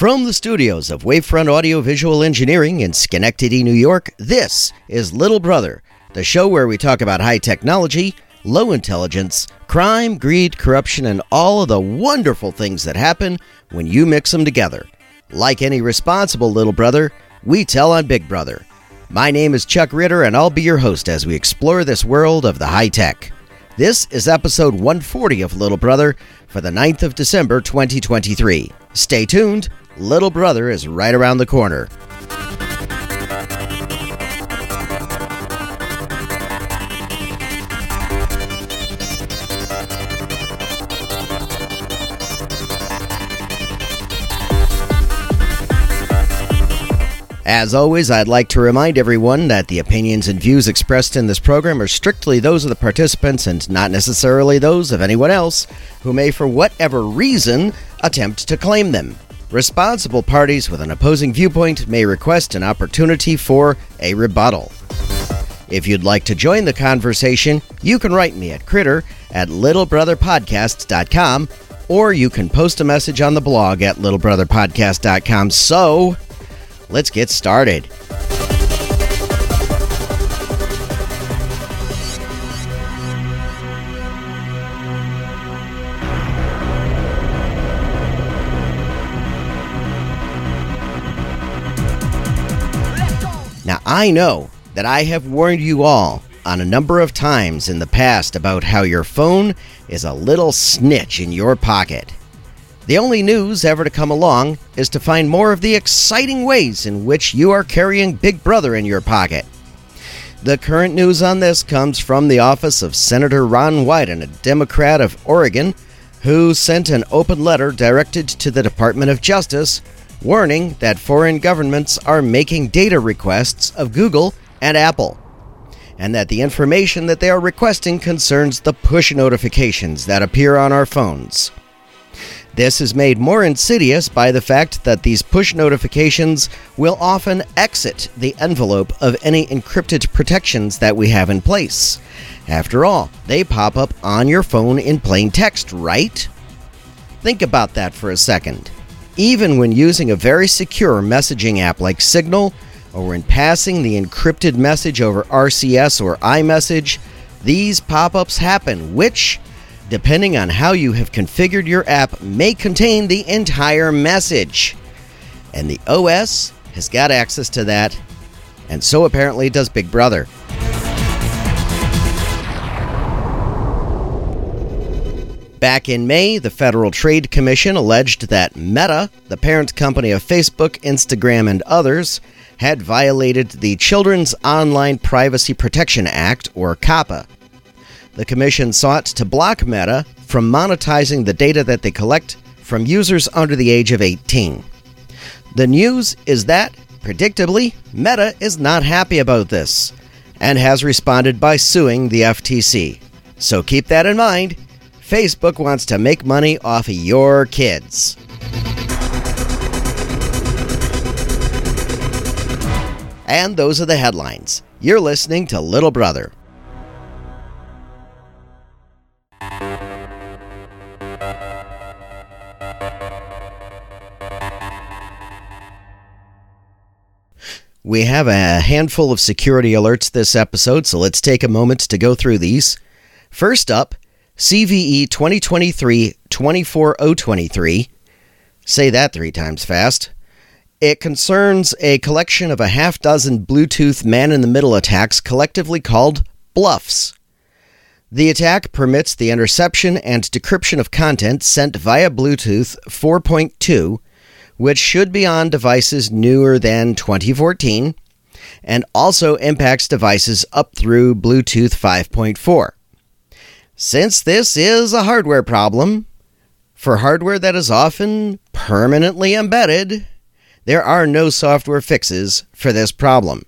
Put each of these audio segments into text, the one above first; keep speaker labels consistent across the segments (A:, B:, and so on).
A: From the studios of Wavefront Audiovisual Engineering in Schenectady, New York, this is Little Brother, the show where we talk about high technology, low intelligence, crime, greed, corruption, and all of the wonderful things that happen when you mix them together. Like any responsible little brother, we tell on Big Brother. My name is Chuck Ritter, and I'll be your host as we explore this world of the high tech. This is episode 140 of Little Brother for the 9th of December, 2023. Stay tuned. Little Brother is right around the corner. As always, I'd like to remind everyone that the opinions and views expressed in this program are strictly those of the participants and not necessarily those of anyone else who may, for whatever reason, attempt to claim them. Responsible parties with an opposing viewpoint may request an opportunity for a rebuttal. If you'd like to join the conversation, you can write me at critter@littlebrotherpodcast.com, or you can post a message on the blog at littlebrotherpodcast.com. So, let's get started. Now, I know that I have warned you all on a number of times in the past about how your phone is a little snitch in your pocket. The only news ever to come along is to find more of the exciting ways in which you are carrying Big Brother in your pocket. The current news on this comes from the office of Senator Ron Wyden, a Democrat of Oregon, who sent an open letter directed to the Department of Justice warning that foreign governments are making data requests of Google and Apple, and that the information that they are requesting concerns the push notifications that appear on our phones. This is made more insidious by the fact that these push notifications will often exit the envelope of any encrypted protections that we have in place. After all, they pop up on your phone in plain text, right? Think about that for a second. Even when using a very secure messaging app like Signal, or when passing the encrypted message over RCS or iMessage, these pop-ups happen, which, depending on how you have configured your app, may contain the entire message. And the OS has got access to that, and so apparently does Big Brother. Back in May, the Federal Trade Commission alleged that Meta, the parent company of Facebook, Instagram, and others, had violated the Children's Online Privacy Protection Act, or COPPA. The commission sought to block Meta from monetizing the data that they collect from users under the age of 18. The news is that, predictably, Meta is not happy about this, and has responded by suing the FTC. So keep that in mind. Facebook wants to make money off of your kids. And those are the headlines. You're listening to Little Brother. We have a handful of security alerts this episode, so let's take a moment to go through these. First up, CVE 2023-24023. Say that 3 times fast. It concerns a collection of a half dozen Bluetooth man-in-the-middle attacks collectively called bluffs. The attack permits the interception and decryption of content sent via Bluetooth 4.2, which should be on devices newer than 2014, and also impacts devices up through Bluetooth 5.4. Since this is a hardware problem, for hardware that is often permanently embedded, there are no software fixes for this problem.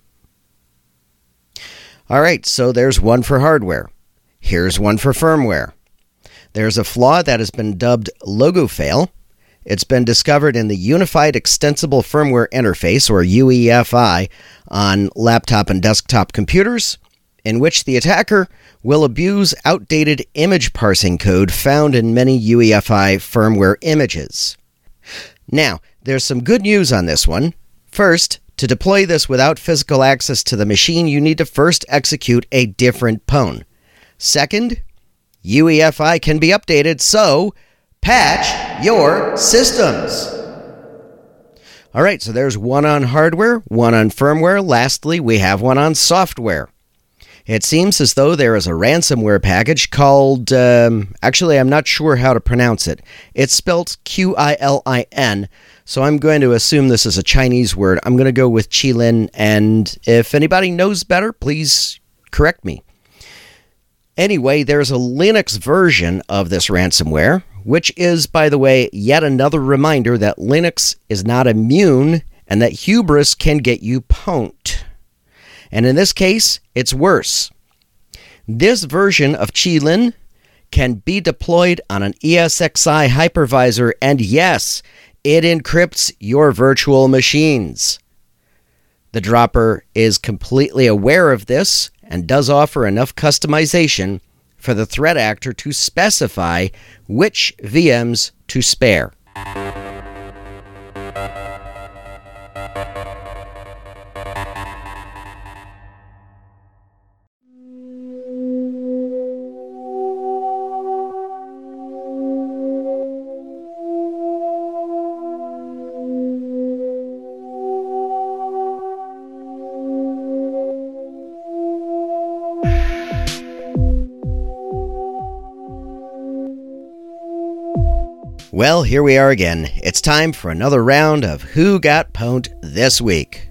A: Alright, so there's one for hardware. Here's one for firmware. There's a flaw that has been dubbed logo fail. It's been discovered in the Unified Extensible Firmware Interface, or UEFI, on laptop and desktop computers, in which the attacker will abuse outdated image parsing code found in many UEFI firmware images. Now, There's some good news on this one. First, to deploy this without physical access to the machine, you need to first execute a different pwn. Second, UEFI can be updated, so patch your systems. Alright, so there's one on hardware, one on firmware. Lastly, we have one on software. It seems as though there is a ransomware package called, actually I'm not sure how to pronounce it. It's spelled Qilin, so I'm going to assume this is a Chinese word. I'm going to go with Qilin, and if anybody knows better, please correct me. Anyway, there's a Linux version of this ransomware, which is, by the way, yet another reminder that Linux is not immune and that hubris can get you pwned. And in this case, it's worse. This version of Qilin can be deployed on an ESXi hypervisor, and yes, it encrypts your virtual machines. The dropper is completely aware of this and does offer enough customization for the threat actor to specify which VMs to spare. Well, here we are again. It's time for another round of Who Got Pwned this week.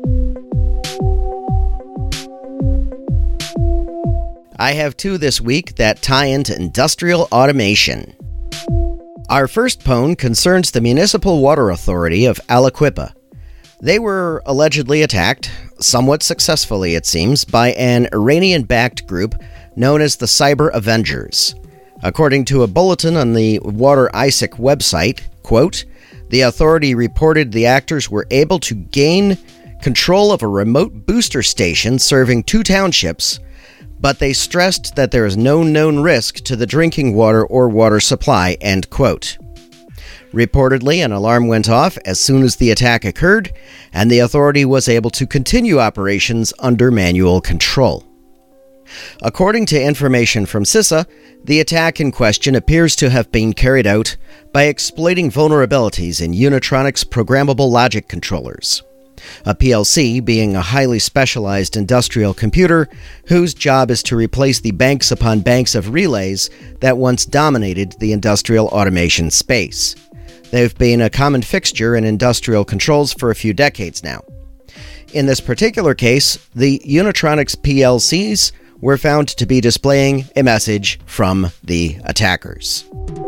A: I have two this week that tie into industrial automation. Our first pwn concerns the Municipal Water Authority of Aliquippa. They were allegedly attacked, somewhat successfully it seems, by an Iranian-backed group known as the Cyber Avengers. According to a bulletin on the Water ISIC website, quote, the authority reported the actors were able to gain control of a remote booster station serving 2 townships, but they stressed that there is no known risk to the drinking water or water supply, end quote. Reportedly, an alarm went off as soon as the attack occurred, and the authority was able to continue operations under manual control. According to information from CISA, the attack in question appears to have been carried out by exploiting vulnerabilities in Unitronics programmable logic controllers, a PLC being a highly specialized industrial computer whose job is to replace the banks upon banks of relays that once dominated the industrial automation space. They've been a common fixture in industrial controls for a few decades now. In this particular case, the Unitronics PLCs were found to be displaying a message from the attackers.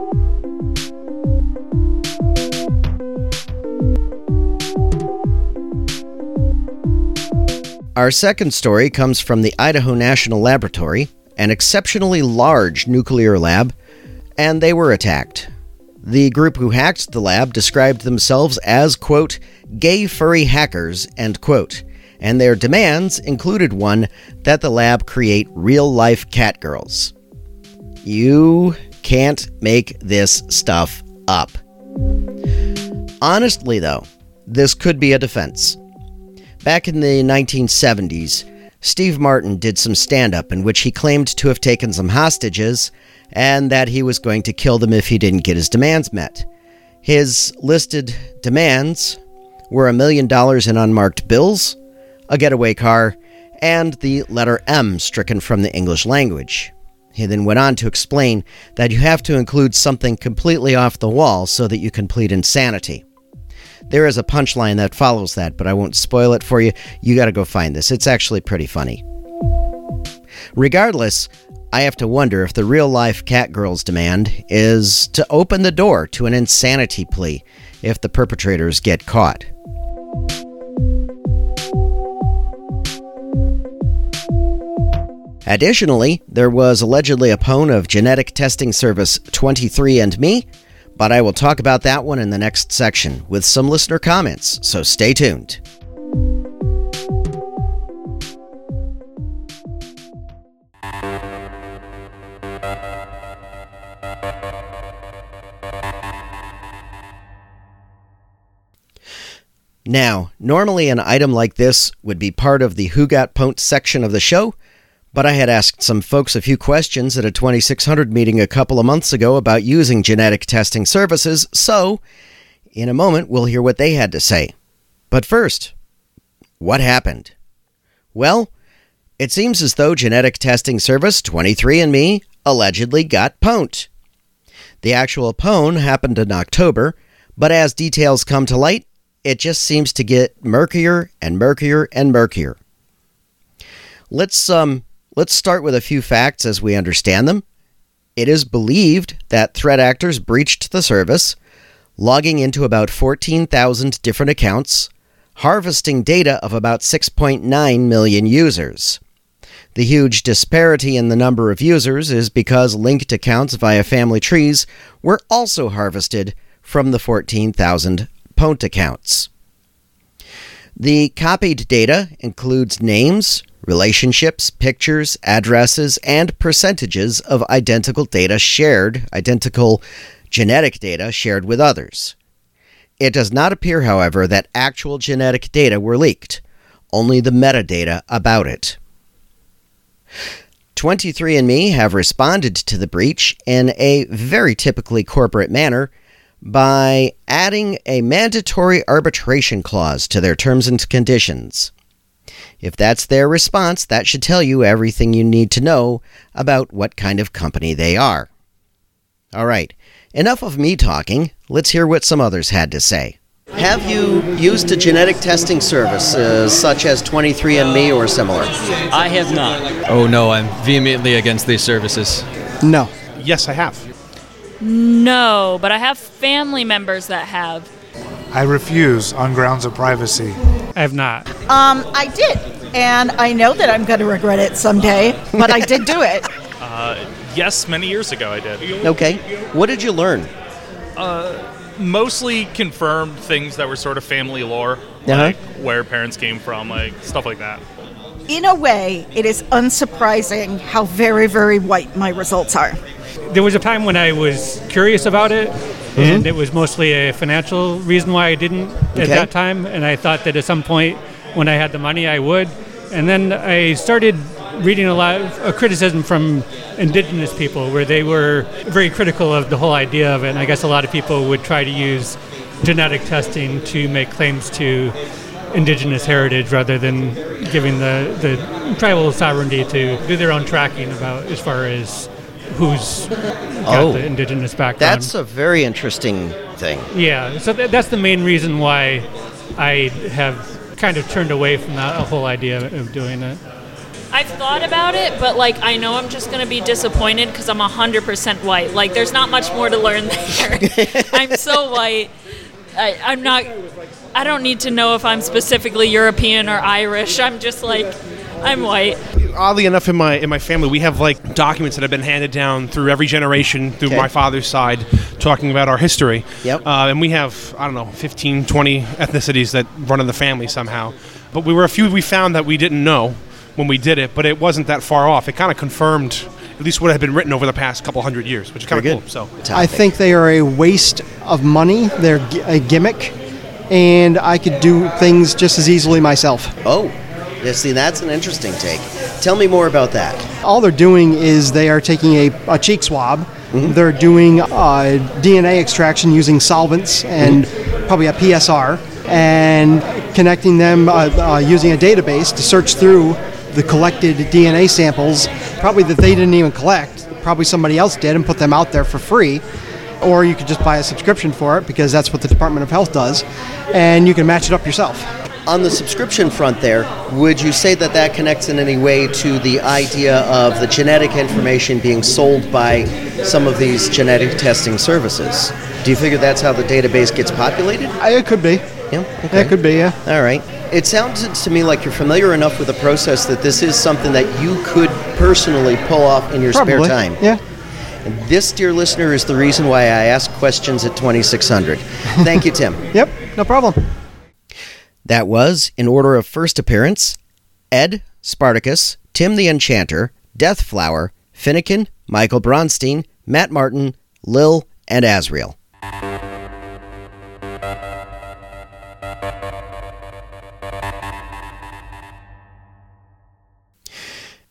A: Our second story comes from the Idaho National Laboratory, an exceptionally large nuclear lab, and they were attacked. The group who hacked the lab described themselves as, quote, gay furry hackers, end quote, and their demands included one that the lab create real-life catgirls. You can't make this stuff up. Honestly, though, this could be a defense. Back in the 1970s, Steve Martin did some stand-up in which he claimed to have taken some hostages and that he was going to kill them if he didn't get his demands met. His listed demands were $1 million in unmarked bills, a getaway car, and the letter M stricken from the English language. He then went on to explain that you have to include something completely off the wall so that you can plead insanity. There is a punchline that follows that, but I won't spoil it for you. You gotta go find this. It's actually pretty funny. Regardless, I have to wonder if the real-life catgirl's demand is to open the door to an insanity plea if the perpetrators get caught. Additionally, there was allegedly a pwn of genetic testing service 23andMe, but I will talk about that one in the next section with some listener comments, so stay tuned. Now, normally an item like this would be part of the Who Got Pwned section of the show, but I had asked some folks a few questions at a 2600 meeting a couple of months ago about using genetic testing services, so in a moment we'll hear what they had to say. But first, what happened? Well, it seems as though genetic testing service 23andMe allegedly got pwned. The actual pwn happened in October, but as details come to light, it just seems to get murkier and murkier and murkier. Let's start with a few facts as we understand them. It is believed that threat actors breached the service, logging into about 14,000 different accounts, harvesting data of about 6.9 million users. The huge disparity in the number of users is because linked accounts via family trees were also harvested from the 14,000 pwned accounts. The copied data includes names, relationships, pictures, addresses, and percentages of identical genetic data shared with others. It does not appear, however, that actual genetic data were leaked, only the metadata about it. 23andMe have responded to the breach in a very typically corporate manner by adding a mandatory arbitration clause to their terms and conditions. If that's their response, that should tell you everything you need to know about what kind of company they are. All right, enough of me talking. Let's hear what some others had to say. Have you used a genetic testing service such as 23andMe or similar?
B: I have not.
C: Oh no, I'm vehemently against these services.
D: No.
E: Yes, I have.
F: No, but I have family members that have.
G: I refuse on grounds of privacy.
E: I have not.
H: I did, and I know that I'm going to regret it someday, but I did do it.
I: Yes, many years ago I did.
A: Okay. What did you learn?
I: Mostly confirmed things that were sort of family lore, like where parents came from, like stuff like that.
H: In a way, it is unsurprising how very, very white my results are.
E: There was a time when I was curious about it, and it was mostly a financial reason why I didn't at that time, and I thought that at some point when I had the money I would. And then I started reading a lot of criticism from indigenous people where they were very critical of the whole idea of it, and I guess a lot of people would try to use genetic testing to make claims to indigenous heritage rather than giving the tribal sovereignty to do their own tracking about as far as who's got the indigenous background.
A: That's a very interesting thing.
E: Yeah, so that's the main reason why I have kind of turned away from that whole idea of doing it.
F: I've thought about it, but I know I'm just going to be disappointed because I'm 100% white. There's not much more to learn there. I'm so white. I don't need to know if I'm specifically European or Irish. I'm just I'm white.
J: Oddly enough, in my family, we have documents that have been handed down through every generation through my father's side, talking about our history.
A: Yep.
J: And we have 15, 20 ethnicities that run in the family somehow. But we were a few we found that we didn't know when we did it, but it wasn't that far off. It kind of confirmed at least what had been written over the past couple hundred years, which is kind of cool. So
D: I think they are a waste of money. They're a gimmick, and I could do things just as easily myself.
A: Oh, yeah, see, that's an interesting take. Tell me more about that.
D: All they're doing is they are taking a cheek swab. They're doing DNA extraction using solvents and probably a PSR, and connecting them using a database to search through the collected DNA samples, probably that they didn't even collect, probably somebody else did and put them out there for free. Or you could just buy a subscription for it, because that's what the Department of Health does, and you can match it up yourself.
A: On the subscription front there, would you say that connects in any way to the idea of the genetic information being sold by some of these genetic testing services? Do you figure that's how the database gets populated?
D: It could be.
A: Yeah, okay.
D: It could be, yeah.
A: All right. It sounds to me like you're familiar enough with the process that this is something that you could personally pull off in your spare time.
D: Yeah.
A: And this, dear listener, is the reason why I ask questions at 2600. Thank you, Tim.
D: Yep, no problem.
A: That was, in order of first appearance, Ed, Spartacus, Tim the Enchanter, Deathflower, Finnegan, Michael Bronstein, Matt Martin, Lil, and Asriel.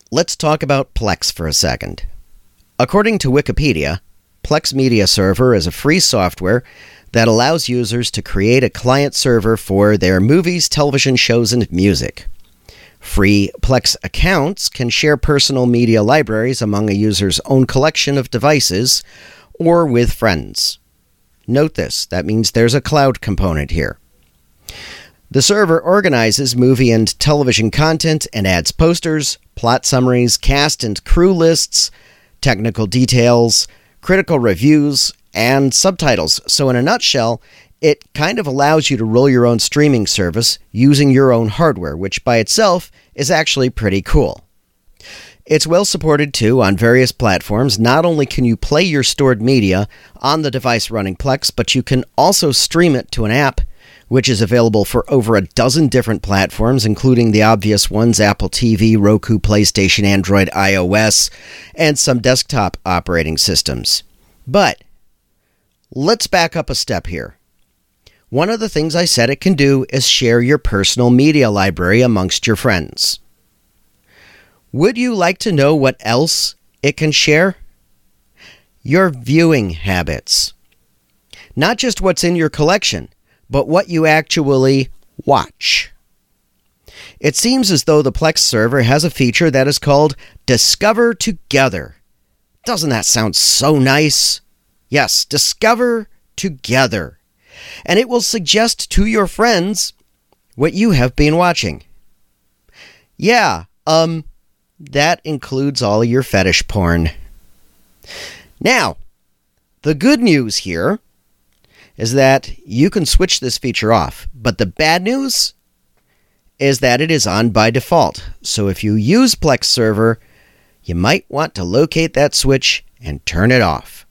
A: let's talk about Plex for a second. According to Wikipedia, Plex Media Server is a free software that allows users to create a client server for their movies, television shows, and music. Free Plex accounts can share personal media libraries among a user's own collection of devices or with friends. Note this, that means there's a cloud component here. The server organizes movie and television content and adds posters, plot summaries, cast and crew lists, technical details, critical reviews, and subtitles. So in a nutshell, it kind of allows you to roll your own streaming service using your own hardware, which by itself is actually pretty cool. It's well supported too on various platforms. Not only can you play your stored media on the device running Plex, but you can also stream it to an app, which is available for over a dozen different platforms, including the obvious ones, Apple TV, Roku, PlayStation, Android, iOS, and some desktop operating systems. But let's back up a step here. One of the things I said it can do is share your personal media library amongst your friends. Would you like to know what else it can share? Your viewing habits. Not just what's in your collection, but what you actually watch. It seems as though the Plex server has a feature that is called Discover Together. Doesn't that sound so nice? Yes, Discover Together. And it will suggest to your friends what you have been watching. Yeah, that includes all your fetish porn. Now, the good news here is that you can switch this feature off, but the bad news is that it is on by default. So if you use Plex server, you might want to locate that switch and turn it off.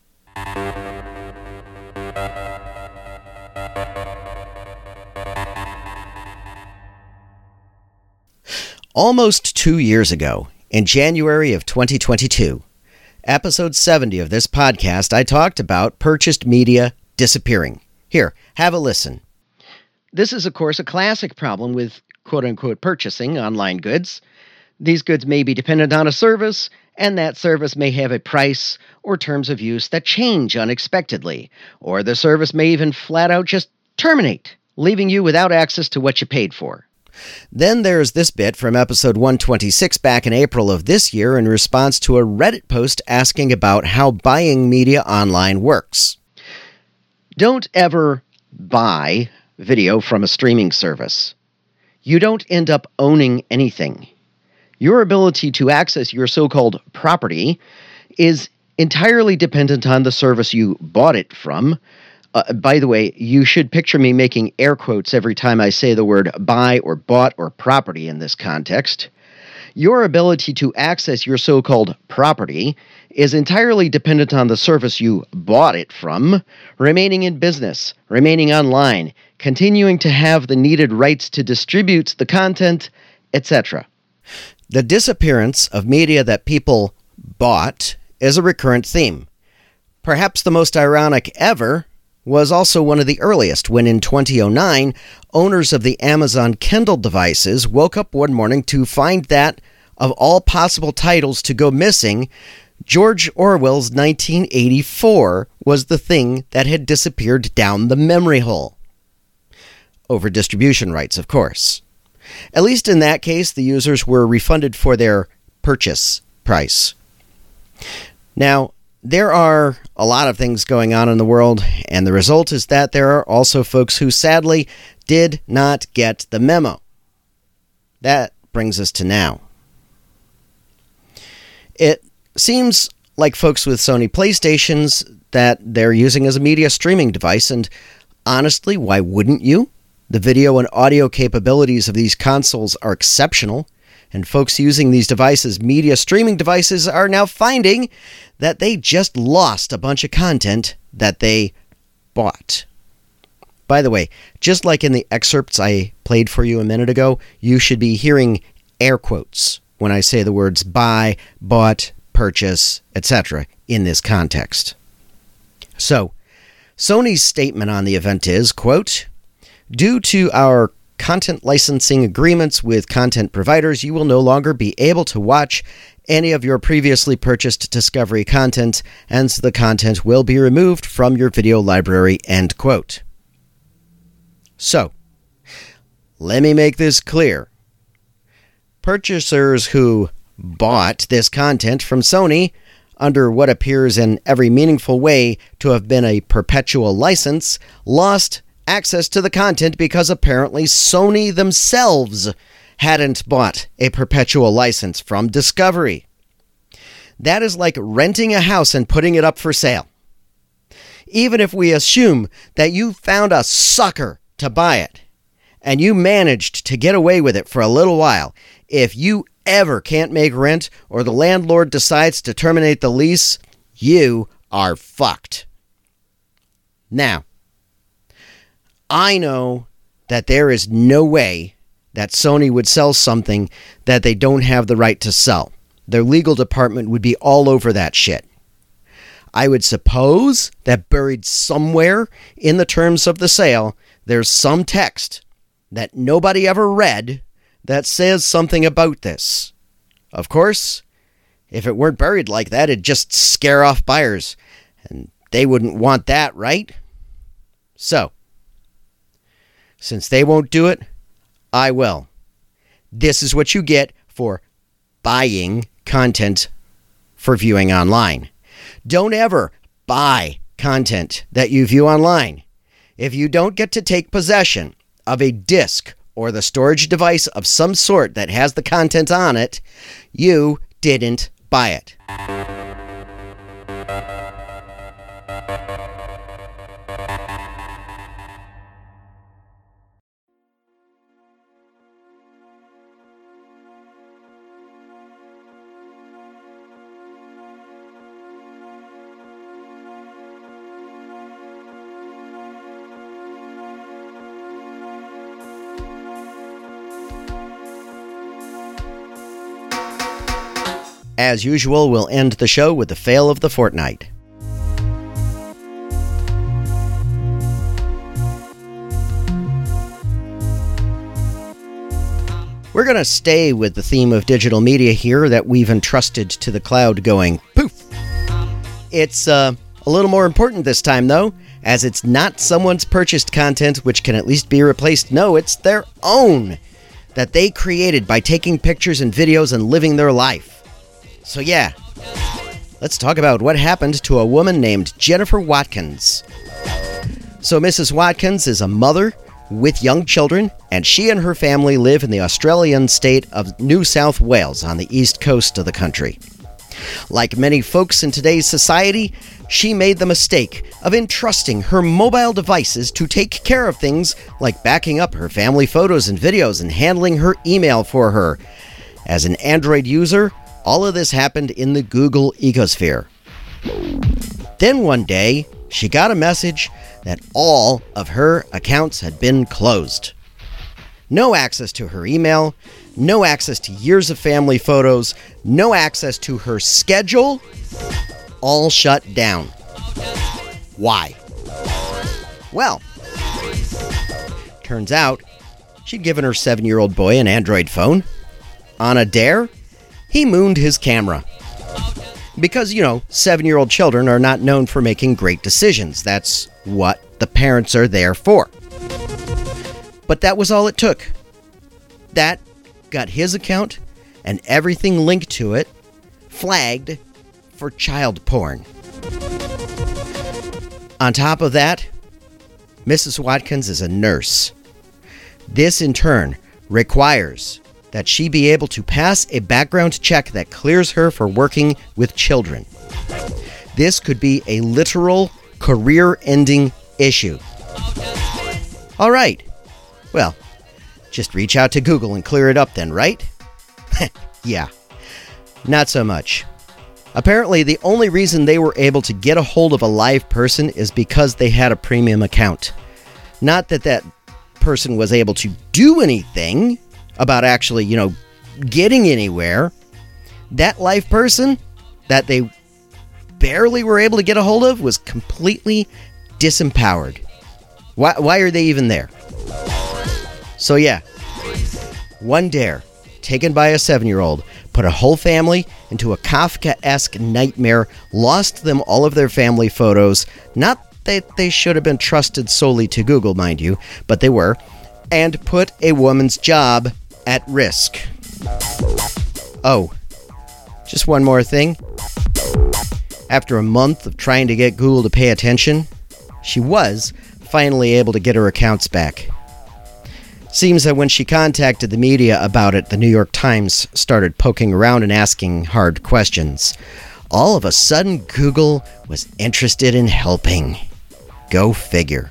A: Almost 2 years ago, in January of 2022, episode 70 of this podcast, I talked about purchased media disappearing. Here, have a listen. This is, of course, a classic problem with quote-unquote purchasing online goods. These goods may be dependent on a service, and that service may have a price or terms of use that change unexpectedly, or the service may even flat out just terminate, leaving you without access to what you paid for. Then there's this bit from episode 126 back in April of this year in response to a Reddit post asking about how buying media online works. Don't ever buy video from a streaming service. You don't end up owning anything. Your ability to access your so-called property is entirely dependent on the service you bought it from. By the way, you should picture me making air quotes every time I say the word buy or bought or property in this context. Your ability to access your so-called property is entirely dependent on the service you bought it from, remaining in business, remaining online, continuing to have the needed rights to distribute the content, etc. The disappearance of media that people bought is a recurrent theme. Perhaps the most ironic ever was also one of the earliest, when in 2009, owners of the Amazon Kindle devices woke up one morning to find that, of all possible titles to go missing, George Orwell's 1984 was the thing that had disappeared down the memory hole. Over distribution rights, of course. At least in that case, the users were refunded for their purchase price. Now, there are a lot of things going on in the world, and the result is that there are also folks who sadly did not get the memo. That brings us to now. It seems like folks with Sony PlayStations that they're using as a media streaming device, and honestly, why wouldn't you? The video and audio capabilities of these consoles are exceptional, and folks using these devices, media streaming devices, are now finding that they just lost a bunch of content that they bought. By the way, just like in the excerpts I played for you a minute ago, you should be hearing air quotes when I say the words buy, bought, purchase, etc. in this context. So, Sony's statement on the event is, quote, "Due to our content licensing agreements with content providers, you will no longer be able to watch any of your previously purchased Discovery content, and the content will be removed from your video library, end quote. So, let me make this clear. Purchasers who bought this content from Sony under what appears in every meaningful way to have been a perpetual license lost access to the content because apparently Sony themselves hadn't bought a perpetual license from Discovery. That is like renting a house and putting it up for sale. Even if we assume that you found a sucker to buy it, and you managed to get away with it for a little while, if you ever can't make rent or the landlord decides to terminate the lease, you are fucked. Now, I know that there is no way that Sony would sell something that they don't have the right to sell. Their legal department would be all over that shit. I would suppose that buried somewhere in the terms of the sale, there's some text that nobody ever read that says something about this. Of course, if it weren't buried like that, it'd just scare off buyers, and they wouldn't want that, right? So, since they won't do it, I will. This is what you get for buying content for viewing online. Don't ever buy content that you view online. If you don't get to take possession of a disc or the storage device of some sort that has the content on it, you didn't buy it. As usual, we'll end the show with the fail of the fortnight. We're going to stay with the theme of digital media here that we've entrusted to the cloud going poof. It's a little more important this time, though, as it's not someone's purchased content which can at least be replaced. No, it's their own that they created by taking pictures and videos and living their life. So yeah, let's talk about what happened to a woman named Jennifer Watkins. So Mrs. Watkins is a mother with young children, and she and her family live in the Australian state of New South Wales on the east coast of the country. Like many folks in today's society, she made the mistake of entrusting her mobile devices to take care of things like backing up her family photos and videos and handling her email for her. As an Android user, all of this happened in the Google ecosphere. Then one day, she got a message that all of her accounts had been closed. No access to her email, no access to years of family photos, no access to her schedule, all shut down. Why? Well, turns out she'd given her 7-year-old boy an Android phone. On a dare, he mooned his camera. Because, 7-year-old children are not known for making great decisions. That's what the parents are there for. But that was all it took. That got his account and everything linked to it flagged for child porn. On top of that, Mrs. Watkins is a nurse. This, in turn, requires that she be able to pass a background check that clears her for working with children. This could be a literal career-ending issue. All right. Well, just reach out to Google and clear it up then, right? Yeah. Not so much. Apparently, the only reason they were able to get a hold of a live person is because they had a premium account. Not that that person was able to do anything about actually, getting anywhere. That live person that they barely were able to get a hold of was completely disempowered. Why are they even there? So yeah, one dare taken by a 7-year-old put a whole family into a Kafkaesque nightmare, lost them all of their family photos, not that they should have been trusted solely to Google, mind you, but they were, and put a woman's job at risk. Oh, just one more thing. After a month of trying to get Google to pay attention, she was finally able to get her accounts back. Seems that when she contacted the media about it, the New York Times started poking around and asking hard questions. All of a sudden, Google was interested in helping. Go figure.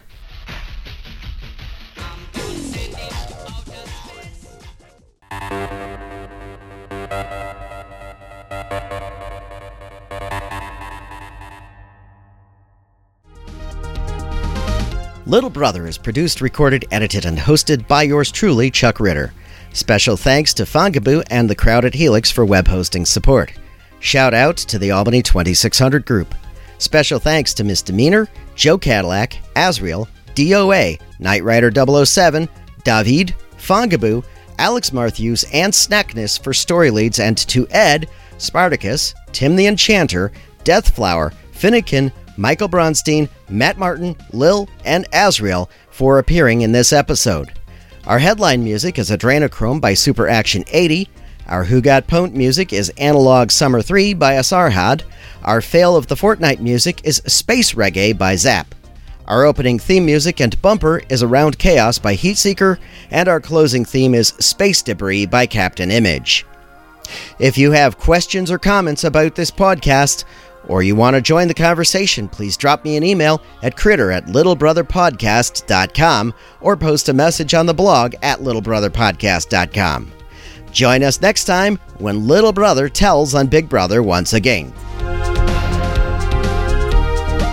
A: Little Brother is produced, recorded, edited, and hosted by yours truly, Chuck Ritter. Special thanks to Fangaboo and the crowd at Helix for web hosting support. Shout out to the Albany 2600 group. Special thanks to Misdemeanor, Joe Cadillac, Azriel, DOA, Knight Rider 007, David, Fangaboo, Alex Matthews, and Snackness for story leads, and to Ed, Spartacus, Tim the Enchanter, Deathflower, Finnegan, Michael Bronstein, Matt Martin, Lil, and Azriel for appearing in this episode. Our headline music is Adrenochrome by Super Action 80. Our Who Got Pwned music is Analog Summer 3 by Asarhad. Our Fail of the Fortnight music is Space Reggae by Zap. Our opening theme music and bumper is Around Chaos by Heatseeker, and our closing theme is Space Debris by Captain Image. If you have questions or comments about this podcast, or you want to join the conversation, please drop me an email at critter@littlebrotherpodcast.com or post a message on the blog at littlebrotherpodcast.com. Join us next time when Little Brother tells on Big Brother once again.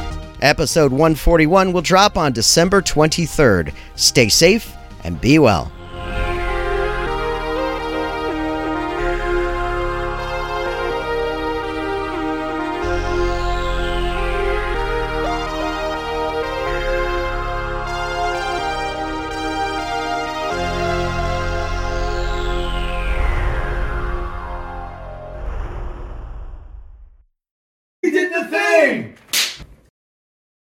A: Episode 141 will drop on December 23rd. Stay safe and be well.